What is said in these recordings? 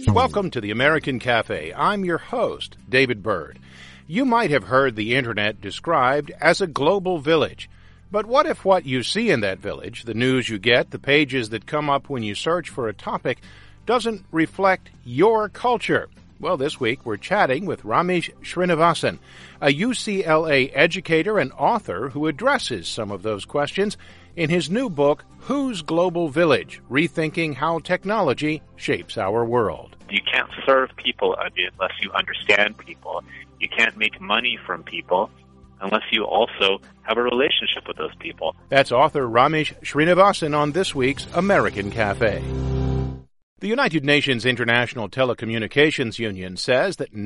Welcome to the American Cafe. I'm your host, David Byrd. You might have heard the Internet described as a global village. But what if what you see in that village, the news you get, the pages that come up when you search for a topic, doesn't reflect your culture? Well, this week we're chatting with Ramesh Srinivasan, a UCLA educator and author who addresses some of those questions in his new book, Whose Global Village? Rethinking How Technology Shapes Our World. You can't serve people unless you understand people. You can't make money from people unless you also have a relationship with those people. That's author Ramesh Srinivasan on this week's American Cafe. The United Nations International Telecommunications Union says that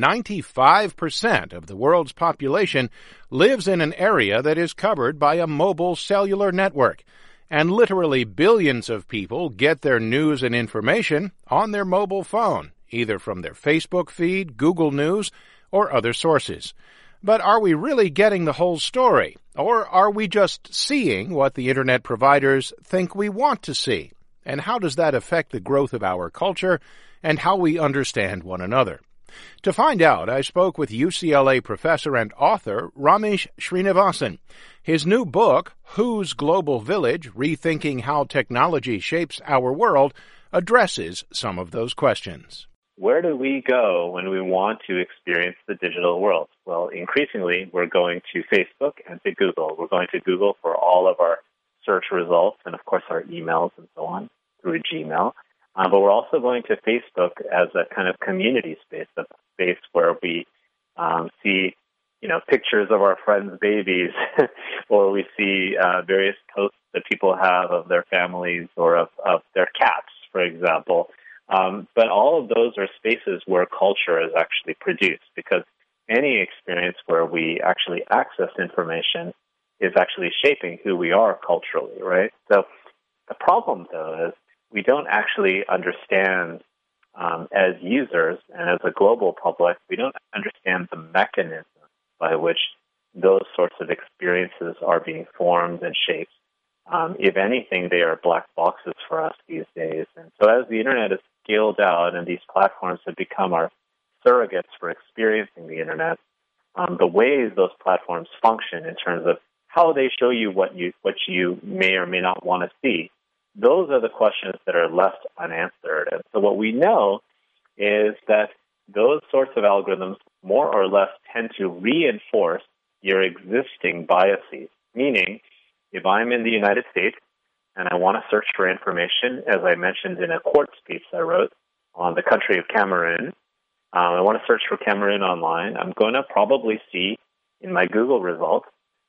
95% of the world's population lives in an area that is covered by a mobile cellular network, and literally billions of people get their news and information on their mobile phone, either from their Facebook feed, Google News, or other sources. But are we really getting the whole story, or are we just seeing what the Internet providers think we want to see? And how does that affect the growth of our culture and how we understand one another? To find out, I spoke with UCLA professor and author Ramesh Srinivasan. His new book, Whose Global Village? Rethinking How Technology Shapes Our World, addresses some of those questions. Where do we go when we want to experience the digital world? Well, increasingly, we're going to Facebook and to Google. We're going to Google for all of our search results and, of course, our emails and so on through Gmail. But we're also going to Facebook as a kind of community space, a space where we see, pictures of our friends' babies, or we see various posts that people have of their families or of their cats, for example. But all of those are spaces where culture is actually produced, because any experience where we actually access information is actually shaping who we are culturally, right? So the problem, though, is we don't actually understand as users and as a global public, we don't understand the mechanism by which those sorts of experiences are being formed and shaped. If anything, they are black boxes for us these days. And so as the Internet is scaled out and these platforms have become our surrogates for experiencing the Internet, the ways those platforms function in terms of how they show you what you may or may not want to see, those are the questions that are left unanswered. And so what we know is that those sorts of algorithms more or less tend to reinforce your existing biases. Meaning, if I'm in the United States and I want to search for information, as I mentioned in a court speech I wrote on the country of Cameroon, I want to search for Cameroon online, I'm going to probably see in my Google results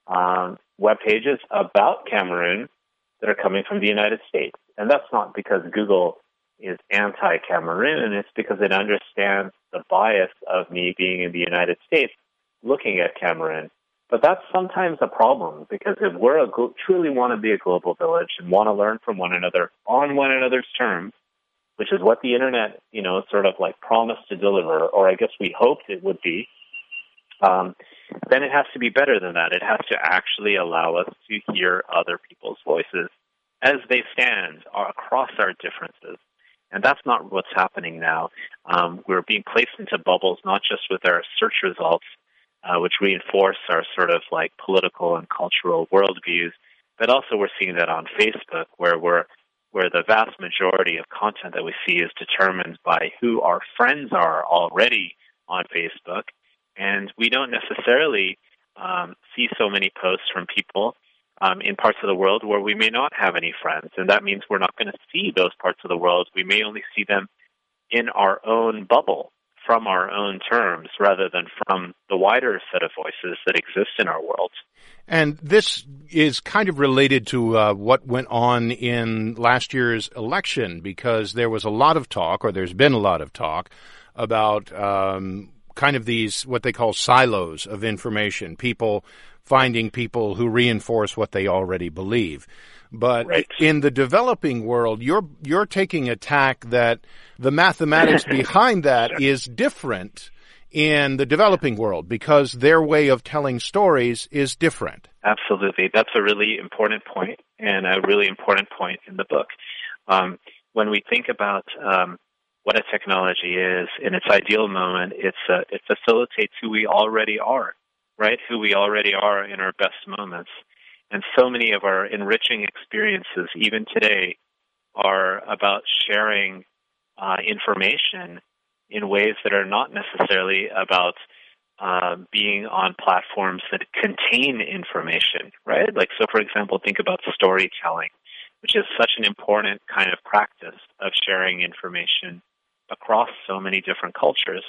web pages about Cameroon that are coming from the United States. And that's not because Google is anti-Cameroon, it's because it understands the bias of me being in the United States looking at Cameroon. But that's sometimes a problem, because if we're truly want to be a global village and want to learn from one another on one another's terms, which is what the Internet, sort of like promised to deliver, or I guess we hoped it would be, then it has to be better than that. It has to actually allow us to hear other people's voices as they stand across our differences. And that's not what's happening now. We're being placed into bubbles, not just with our search results, which reinforce our sort of like political and cultural worldviews, but also we're seeing that on Facebook, where the vast majority of content that we see is determined by who our friends are already on Facebook. And we don't necessarily see so many posts from people in parts of the world where we may not have any friends. And that means we're not going to see those parts of the world. We may only see them in our own bubble, from our own terms, rather than from the wider set of voices that exist in our world. And this is kind of related to what went on in last year's election, because there was a lot of talk, or there's been a lot of talk, about kind of these, what they call silos of information, people finding people who reinforce what they already believe. But right. In the developing world, you're taking a tack that the mathematics behind that is different in the developing world, because their way of telling stories is different. Absolutely. That's a really important point, and a really important point in the book. When we think about what a technology is. In its ideal moment, it facilitates who we already are, right? Who we already are in our best moments. And so many of our enriching experiences, even today, are about sharing information in ways that are not necessarily about being on platforms that contain information, right? Like, so for example, think about storytelling, which is such an important kind of practice of sharing information across so many different cultures.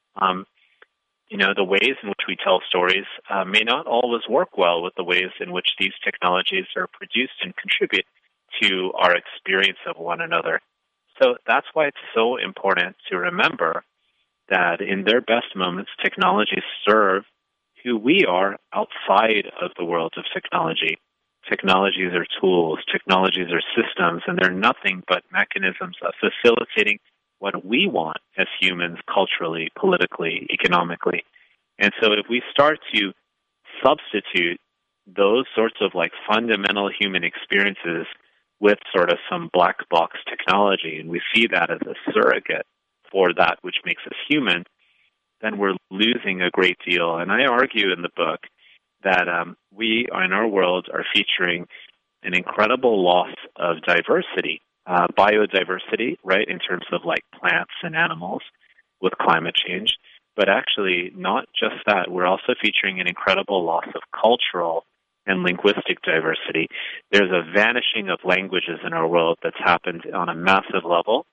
The ways in which we tell stories may not always work well with the ways in which these technologies are produced and contribute to our experience of one another. So that's why it's so important to remember that in their best moments, technologies serve who we are outside of the world of technology. Technologies are tools, technologies are systems, and they're nothing but mechanisms of facilitating what we want as humans culturally, politically, economically. And so if we start to substitute those sorts of like fundamental human experiences with sort of some black box technology, and we see that as a surrogate for that which makes us human, then we're losing a great deal. And I argue in the book that we in our world are featuring an incredible loss of diversity, biodiversity, right, in terms of like plants and animals with climate change. But actually, not just that, we're also featuring an incredible loss of cultural and linguistic diversity. There's a vanishing of languages in our world that's happened on a massive level.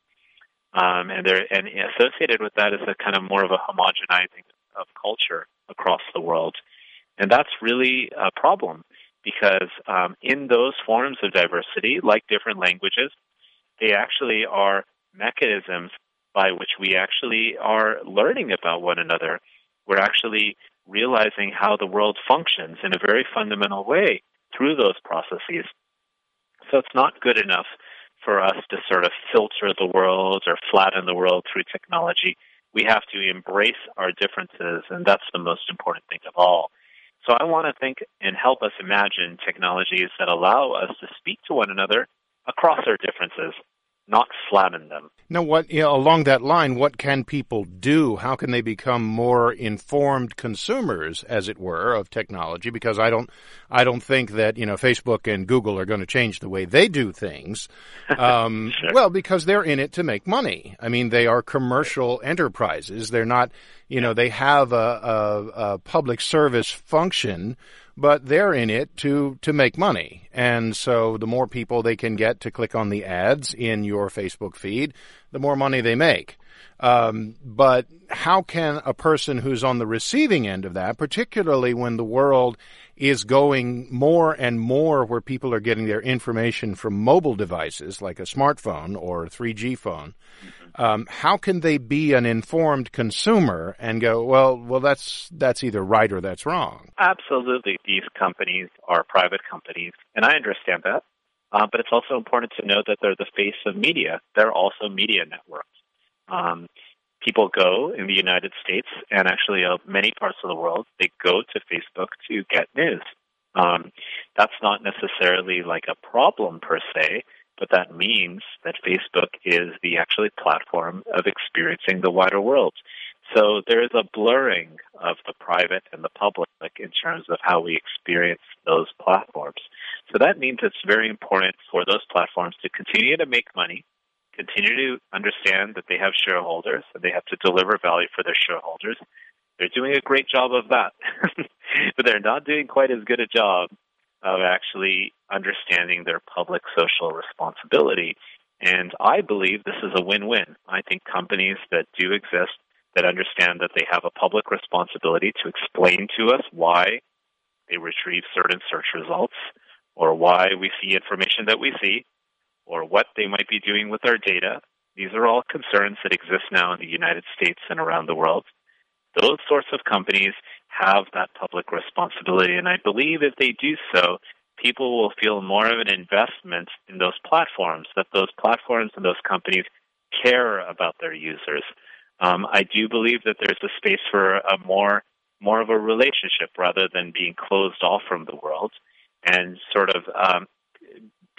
And associated with that is a kind of more of a homogenizing of culture across the world. And that's really a problem because in those forms of diversity, like different languages, they actually are mechanisms by which we actually are learning about one another. We're actually realizing how the world functions in a very fundamental way through those processes. So it's not good enough for us to sort of filter the world or flatten the world through technology. We have to embrace our differences, and that's the most important thing of all. So I want to think and help us imagine technologies that allow us to speak to one another across our differences, not flatten them. Now, along that line, what can people do? How can they become more informed consumers, as it were, of technology? Because I don't think that Facebook and Google are going to change the way they do things. Sure. Well, because they're in it to make money. I mean, they are commercial enterprises. They're not, they have a public service function, but they're in it to make money. And so the more people they can get to click on the ads in your Facebook feed, the more money they make. But how can a person who's on the receiving end of that, particularly when the world is going more and more where people are getting their information from mobile devices like a smartphone or a 3G phone, how can they be an informed consumer and go, well, that's either right or that's wrong? Absolutely. These companies are private companies, and I understand that. But it's also important to know that they're the face of media. They're also media networks. People go in the United States and actually many parts of the world, they go to Facebook to get news. That's not necessarily like a problem per se, but that means that Facebook is the actually platform of experiencing the wider world. So there is a blurring of the private and the public in terms of how we experience those platforms. So that means it's very important for those platforms to continue to make money, continue to understand that they have shareholders and they have to deliver value for their shareholders. They're doing a great job of that, but they're not doing quite as good a job of actually understanding their public social responsibility. And I believe this is a win-win. I think companies that do exist, that understand that they have a public responsibility to explain to us why they retrieve certain search results, or why we see information that we see, or what they might be doing with our data. These are all concerns that exist now in the United States and around the world. Those sorts of companies have that public responsibility, and I believe if they do so, people will feel more of an investment in those platforms, that those platforms and those companies care about their users. I do believe that there's a space for a more of a relationship rather than being closed off from the world, and sort of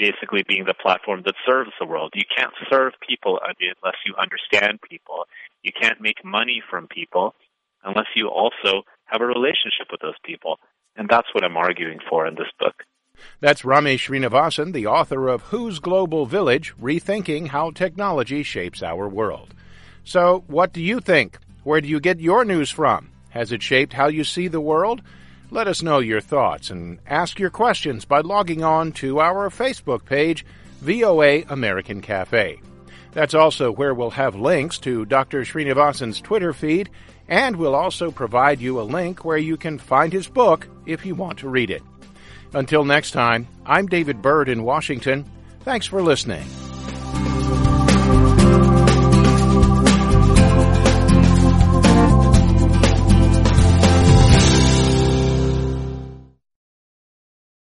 basically being the platform that serves the world. You can't serve people unless you understand people. You can't make money from people unless you also have a relationship with those people. And that's what I'm arguing for in this book. That's Ramesh Srinivasan, the author of Whose Global Village? Rethinking How Technology Shapes Our World. So, what do you think? Where do you get your news from? Has it shaped how you see the world? Let us know your thoughts and ask your questions by logging on to our Facebook page, VOA American Cafe. That's also where we'll have links to Dr. Srinivasan's Twitter feed, and we'll also provide you a link where you can find his book if you want to read it. Until next time, I'm David Byrd in Washington. Thanks for listening.